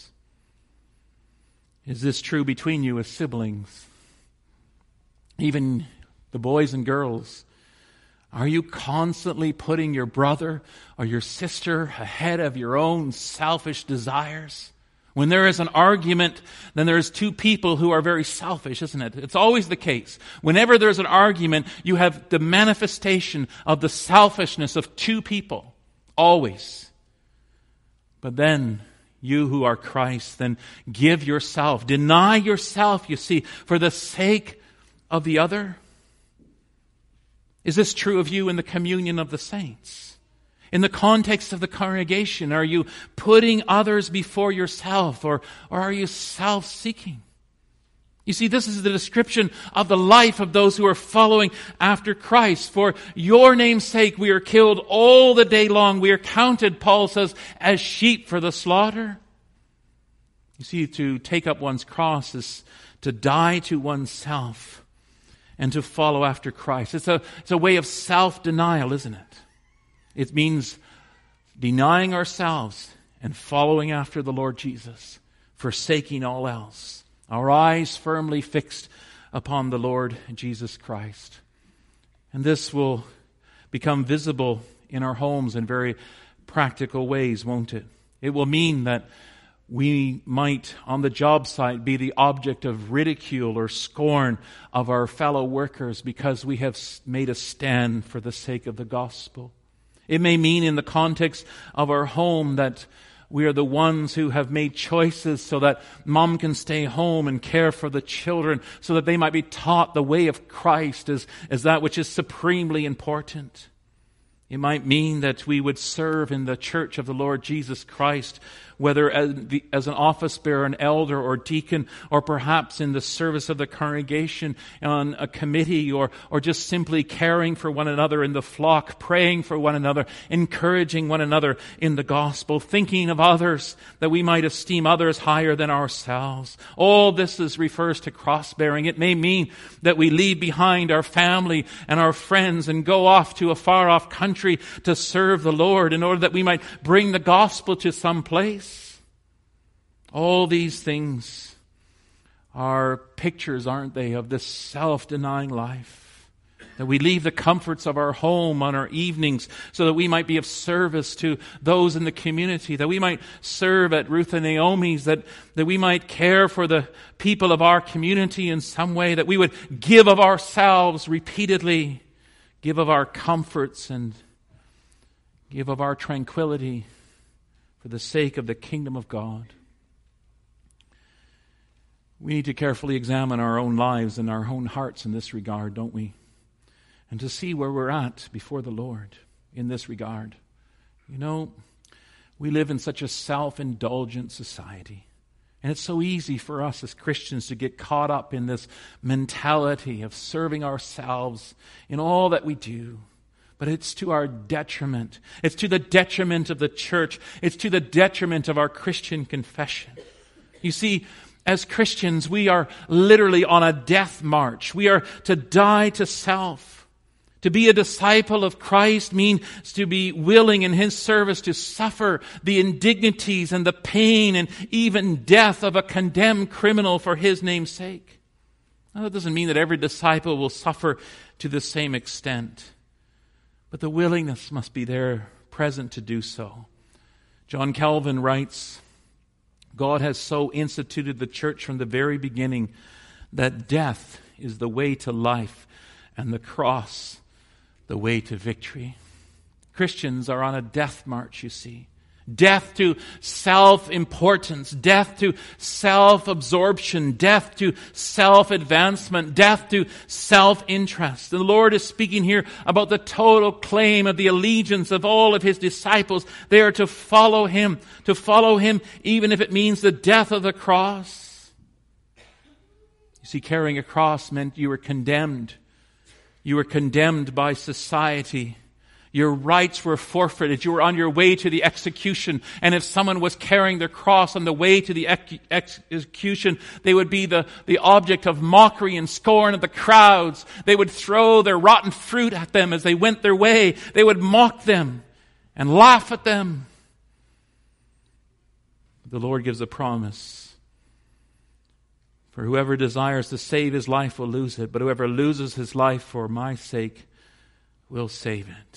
Is this true between you as siblings? Even the boys and girls. Are you constantly putting your brother or your sister ahead of your own selfish desires? When there is an argument, then there's two people who are very selfish, isn't it? It's always the case. Whenever there's an argument, you have the manifestation of the selfishness of two people. Always. But then, you who are Christ, then give yourself, deny yourself, you see, for the sake of the other. Is this true of you in the communion of the saints? In the context of the congregation, are you putting others before yourself, or, or are you self-seeking? You see, this is the description of the life of those who are following after Christ. For your name's sake, we are killed all the day long. We are counted, Paul says, as sheep for the slaughter. You see, to take up one's cross is to die to oneself and to follow after Christ. It's a, it's a way of self-denial, isn't it? It means denying ourselves and following after the Lord Jesus, forsaking all else. Our eyes firmly fixed upon the Lord Jesus Christ. And this will become visible in our homes in very practical ways, won't it? It will mean that we might, on the job site, be the object of ridicule or scorn of our fellow workers because we have made a stand for the sake of the gospel. It may mean in the context of our home that we are the ones who have made choices so that mom can stay home and care for the children so that they might be taught the way of Christ as, as that which is supremely important. It might mean that we would serve in the church of the Lord Jesus Christ, whether as, the, as an office bearer, an elder, or deacon, or perhaps in the service of the congregation on a committee, or, or just simply caring for one another in the flock, praying for one another, encouraging one another in the gospel, thinking of others, that we might esteem others higher than ourselves. All this is, refers to cross-bearing. It may mean that we leave behind our family and our friends and go off to a far-off country to serve the Lord in order that we might bring the gospel to some place. All these things are pictures, aren't they, of this self-denying life. That we leave the comforts of our home on our evenings so that we might be of service to those in the community, that we might serve at Ruth and Naomi's, that, that we might care for the people of our community in some way, that we would give of ourselves repeatedly, give of our comforts and give of our tranquility for the sake of the kingdom of God. We need to carefully examine our own lives and our own hearts in this regard, don't we? And to see where we're at before the Lord in this regard. You know, we live in such a self-indulgent society. And it's so easy for us as Christians to get caught up in this mentality of serving ourselves in all that we do. But it's to our detriment. It's to the detriment of the church. It's to the detriment of our Christian confession. You see, as Christians, we are literally on a death march. We are to die to self. To be a disciple of Christ means to be willing in His service to suffer the indignities and the pain and even death of a condemned criminal for His name's sake. Now, that doesn't mean that every disciple will suffer to the same extent. But the willingness must be there, present to do so. John Calvin writes, God has so instituted the church from the very beginning that death is the way to life and the cross the way to victory. Christians are on a death march, you see. Death to self-importance, death to self-absorption, death to self-advancement, death to self-interest. The Lord is speaking here about the total claim of the allegiance of all of His disciples. They are to follow Him, to follow Him even if it means the death of the cross. You see, carrying a cross meant you were condemned. You were condemned by society. Your rights were forfeited. You were on your way to the execution. And if someone was carrying their cross on the way to the ex- execution, they would be the, the object of mockery and scorn of the crowds. They would throw their rotten fruit at them as they went their way. They would mock them and laugh at them. The Lord gives a promise. For whoever desires to save his life will lose it, but whoever loses his life for my sake will save it.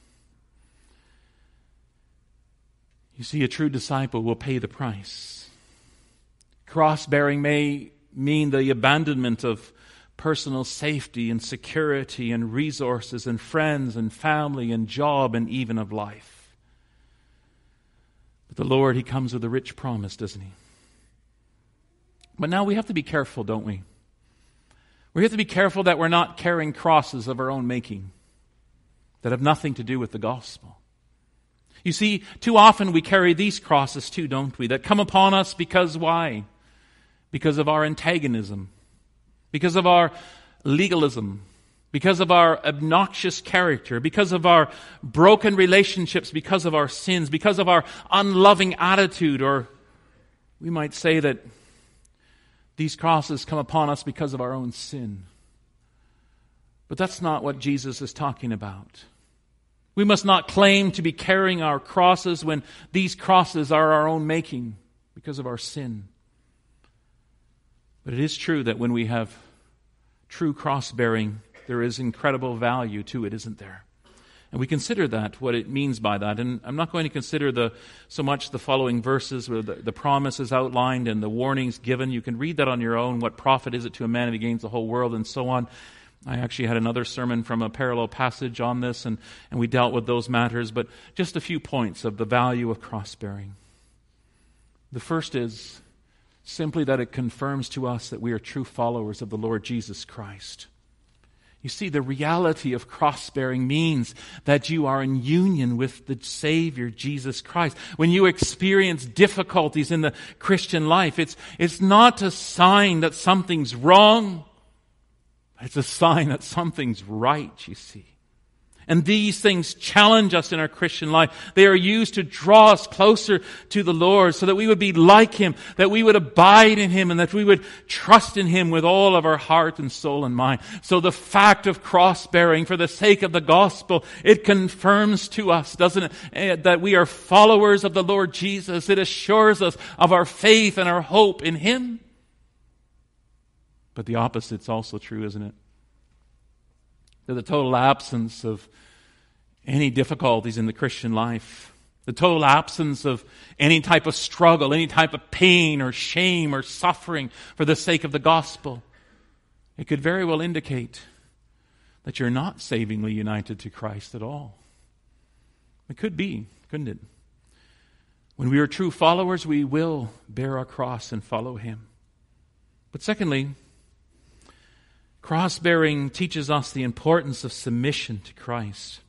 You see, a true disciple will pay the price. Cross-bearing may mean the abandonment of personal safety and security and resources and friends and family and job and even of life. But the Lord, He comes with a rich promise, doesn't He? But now we have to be careful, don't we? We have to be careful that we're not carrying crosses of our own making that have nothing to do with the gospel. You see, too often we carry these crosses too, don't we? That come upon us because why? Because of our antagonism. because of our legalism, because of our obnoxious character, because of our broken relationships, because of our sins, because of our unloving attitude, or we might say that these crosses come upon us because of our own sin. But that's not what Jesus is talking about. We must not claim to be carrying our crosses when these crosses are our own making because of our sin. But it is true that when we have true cross-bearing, there is incredible value to it, isn't there? And we consider that, what it means by that. And I'm not going to consider the so much the following verses where the, the promises outlined and the warnings given. You can read that on your own. What profit is it to a man if he gains the whole world, and so on. I actually had another sermon from a parallel passage on this, and, and we dealt with those matters. But just a few points of the value of cross-bearing. The first is simply that it confirms to us that we are true followers of the Lord Jesus Christ. You see, the reality of cross-bearing means that you are in union with the Savior, Jesus Christ. When you experience difficulties in the Christian life, it's, it's not a sign that something's wrong. It's a sign that something's right, you see. And these things challenge us in our Christian life. They are used to draw us closer to the Lord so that we would be like Him, that we would abide in Him, and that we would trust in Him with all of our heart and soul and mind. So the fact of cross-bearing for the sake of the gospel, it confirms to us, doesn't it, that we are followers of the Lord Jesus. It assures us of our faith and our hope in Him. But the opposite's also true, isn't it? That the total absence of any difficulties in the Christian life, the total absence of any type of struggle, any type of pain or shame or suffering for the sake of the gospel, it could very well indicate that you're not savingly united to Christ at all. It could be, couldn't it? When we are true followers, we will bear our cross and follow Him. But secondly, cross-bearing teaches us the importance of submission to Christ.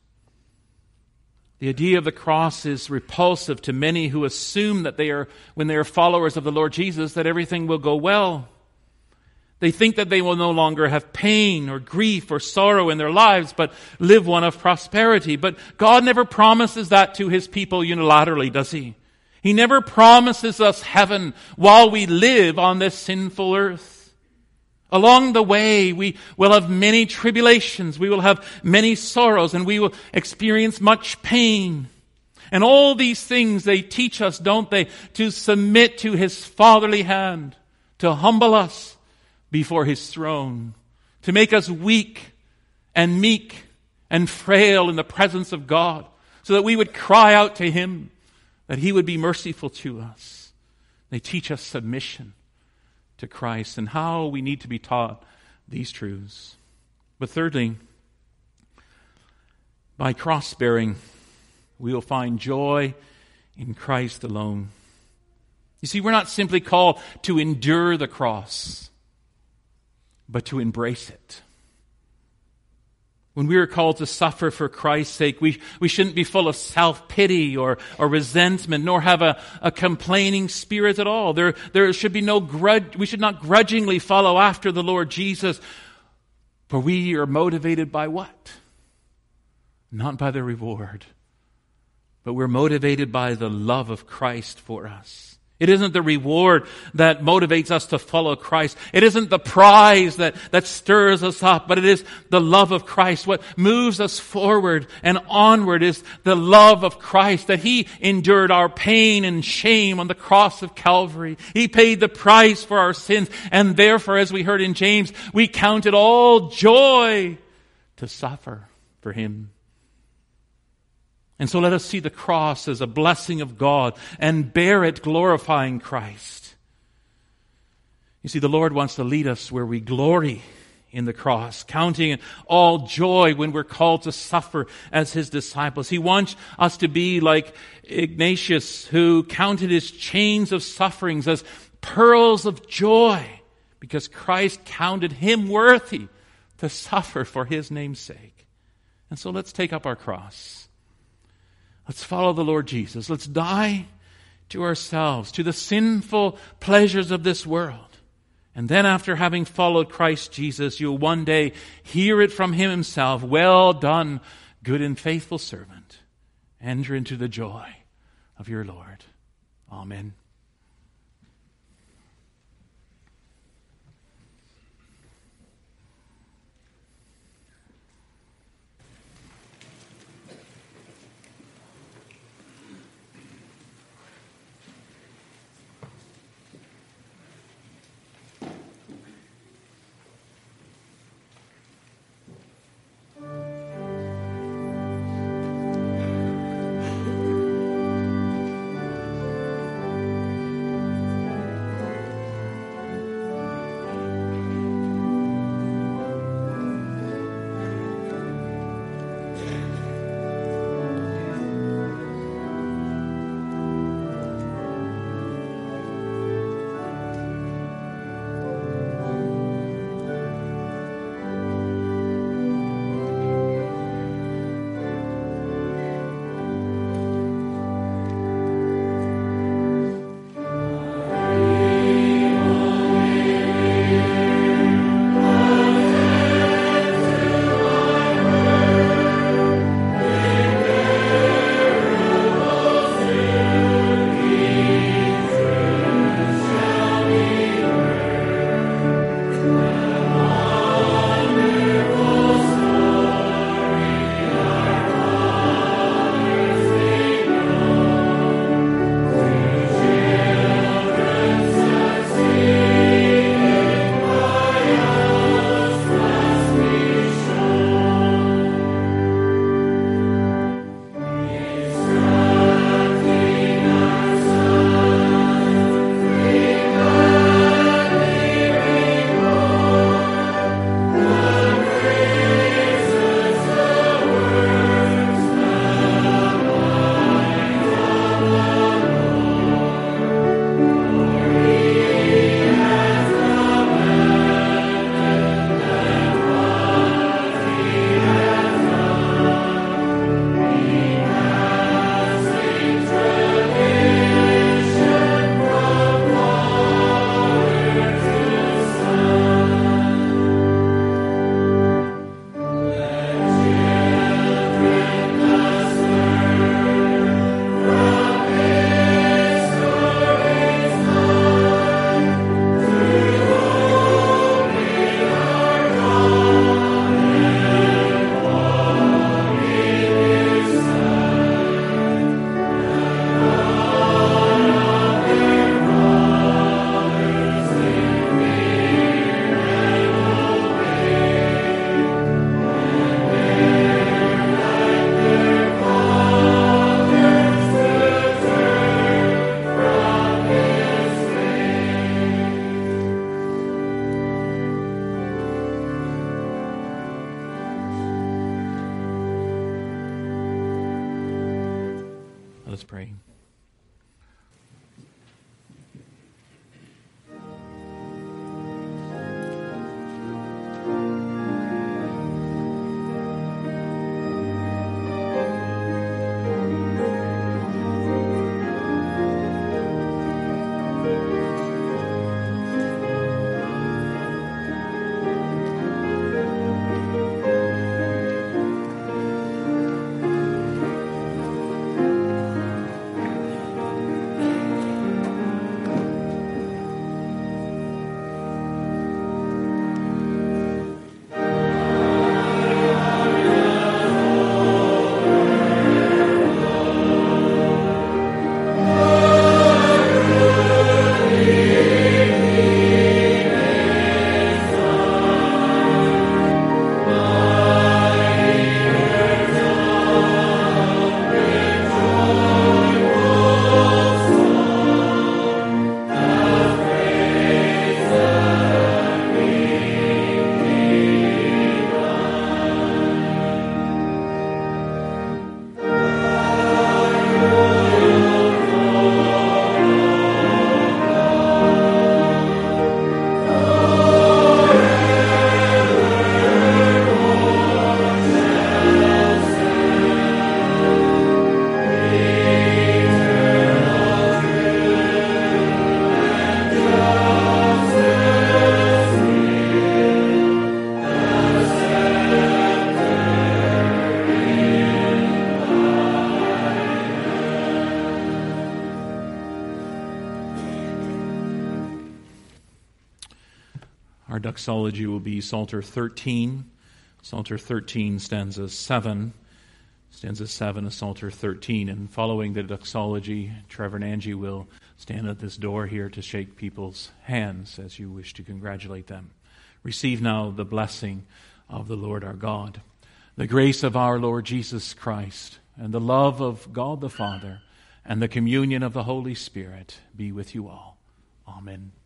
The idea of the cross is repulsive to many who assume that they are, when they are followers of the Lord Jesus, that everything will go well. They think that they will no longer have pain or grief or sorrow in their lives, but live one of prosperity. But God never promises that to His people unilaterally, does He? He never promises us heaven while we live on this sinful earth. Along the way, we will have many tribulations, we will have many sorrows, and we will experience much pain. And all these things, they teach us, don't they, to submit to His fatherly hand, to humble us before His throne, to make us weak and meek and frail in the presence of God, so that we would cry out to Him, that He would be merciful to us. They teach us submission to Christ and how we need to be taught these truths. But thirdly, by cross-bearing, we will find joy in Christ alone. You see, we're not simply called to endure the cross, but to embrace it. When we are called to suffer for Christ's sake, we, we shouldn't be full of self-pity or, or resentment, nor have a, a complaining spirit at all. There, there should be no grudge. We should not grudgingly follow after the Lord Jesus, for we are motivated by what? Not by the reward, but we're motivated by the love of Christ for us. It isn't the reward that motivates us to follow Christ. It isn't the prize that, that stirs us up, but it is the love of Christ. What moves us forward and onward is the love of Christ, that He endured our pain and shame on the cross of Calvary. He paid the price for our sins, and therefore, as we heard in James, we count it all joy to suffer for Him. And so let us see the cross as a blessing of God and bear it glorifying Christ. You see, the Lord wants to lead us where we glory in the cross, counting it all joy when we're called to suffer as His disciples. He wants us to be like Ignatius, who counted his chains of sufferings as pearls of joy because Christ counted him worthy to suffer for His name's sake. And so let's take up our cross. Let's follow the Lord Jesus. Let's die to ourselves, to the sinful pleasures of this world, And then after having followed Christ Jesus, you'll one day hear it from Him Himself, "Well done, good and faithful servant. Enter into the joy of your Lord." Amen. Let's pray. Our doxology will be Psalter thirteen. Psalter thirteen, stanza seven. Stanza seven of Psalter thirteen. And following the doxology, Trevor and Angie will stand at this door here to shake people's hands as you wish to congratulate them. Receive now the blessing of the Lord our God. The grace of our Lord Jesus Christ and the love of God the Father and the communion of the Holy Spirit be with you all. Amen.